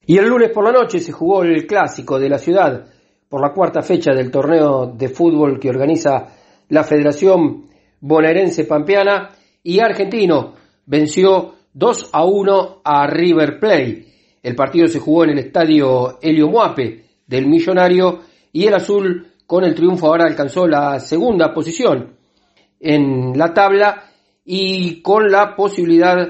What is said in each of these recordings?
Y el lunes por la noche se jugó el clásico de la ciudad por la cuarta fecha del torneo de fútbol que organiza la Federación Bonaerense Pampeana, y Argentino venció 2-1 a River Plate. El partido se jugó en el estadio Helio Muape del Millonario y el azul, con el triunfo, ahora alcanzó la segunda posición en la tabla y con la posibilidad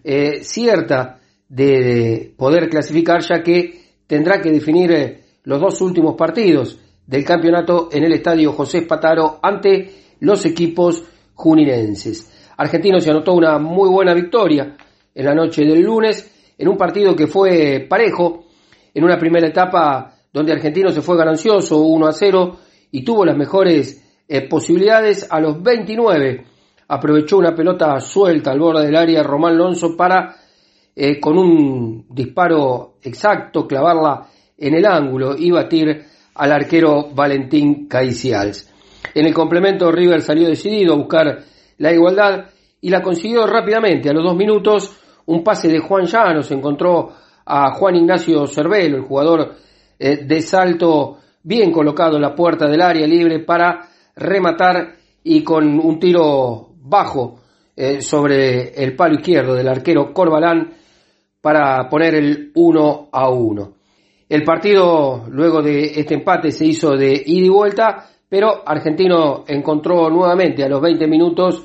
cierta de poder clasificar, ya que tendrá que definir los dos últimos partidos del campeonato en el estadio José Spataro ante los equipos juninenses. Argentino se anotó una muy buena victoria en la noche del lunes en un partido que fue parejo, en una primera etapa donde Argentino se fue ganancioso 1-0 y tuvo las mejores posibilidades. A los 29 aprovechó una pelota suelta al borde del área Román Lonzo para con un disparo exacto clavarla en el ángulo y batir al arquero Valentín Caicials. En el complemento, River salió decidido a buscar la igualdad y la consiguió rápidamente. A los 2 minutos, un pase de Juan Llanos encontró a Juan Ignacio Cervelo, el jugador de Salto, bien colocado en la puerta del área libre para rematar, y con un tiro bajo sobre el palo izquierdo del arquero Corbalán para poner el 1-1. El partido, luego de este empate, se hizo de ida y vuelta, pero Argentino encontró nuevamente a los 20 minutos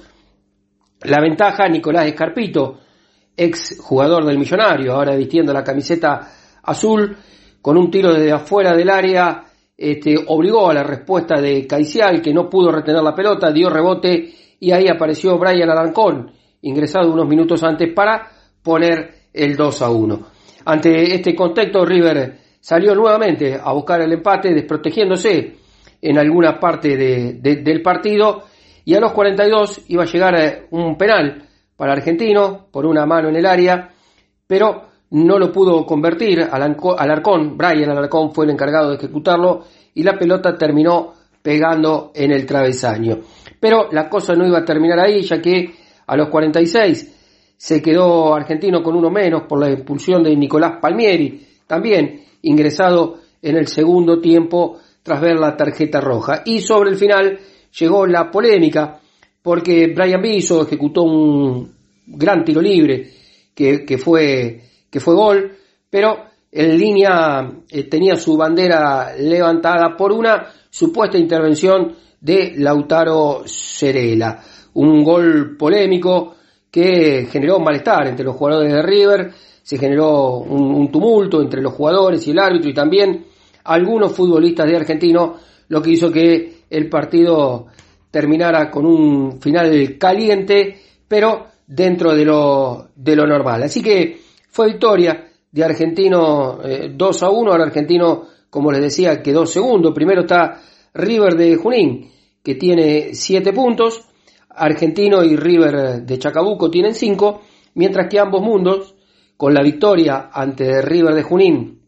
la ventaja. Nicolás Escarpito, ex jugador del Millonario, ahora vistiendo la camiseta azul, con un tiro desde afuera del área, obligó a la respuesta de Caicial, que no pudo retener la pelota, dio rebote y ahí apareció Brian Alarcón, ingresado unos minutos antes para poner el 2-1. Ante este contexto, River salió nuevamente a buscar el empate, desprotegiéndose en alguna parte del partido, y a los 42 iba a llegar un penal para Argentino por una mano en el área, pero no lo pudo convertir. Alarcón, Brian Alarcón, fue el encargado de ejecutarlo y la pelota terminó pegando en el travesaño. Pero la cosa no iba a terminar ahí, ya que a los 46 se quedó Argentino con uno menos por la expulsión de Nicolás Palmieri, también ingresado en el segundo tiempo tras ver la tarjeta roja. Y sobre el final llegó la polémica, porque Brian Biso ejecutó un gran tiro libre que fue gol, pero en línea tenía su bandera levantada por una supuesta intervención de Lautaro Cerela. Un gol polémico que generó malestar entre los jugadores de River, se generó un tumulto entre los jugadores y el árbitro y también algunos futbolistas de Argentino, lo que hizo que el partido terminara con un final caliente, pero dentro de lo normal. Así que fue victoria de Argentino 2-1. Ahora Argentino, como les decía, quedó segundo. Primero está River de Junín, que tiene 7 puntos. Argentino y River de Chacabuco tienen 5, mientras que ambos mundos, con la victoria ante River de Junín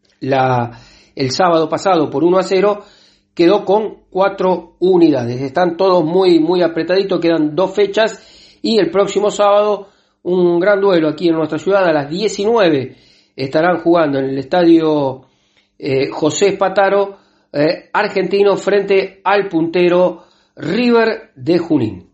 el sábado pasado por 1-0, quedó con 4 unidades. Están todos muy, muy apretaditos, quedan 2 fechas y el próximo sábado un gran duelo aquí en nuestra ciudad. A las 19 estarán jugando en el estadio José Spataro, Argentino frente al puntero River de Junín.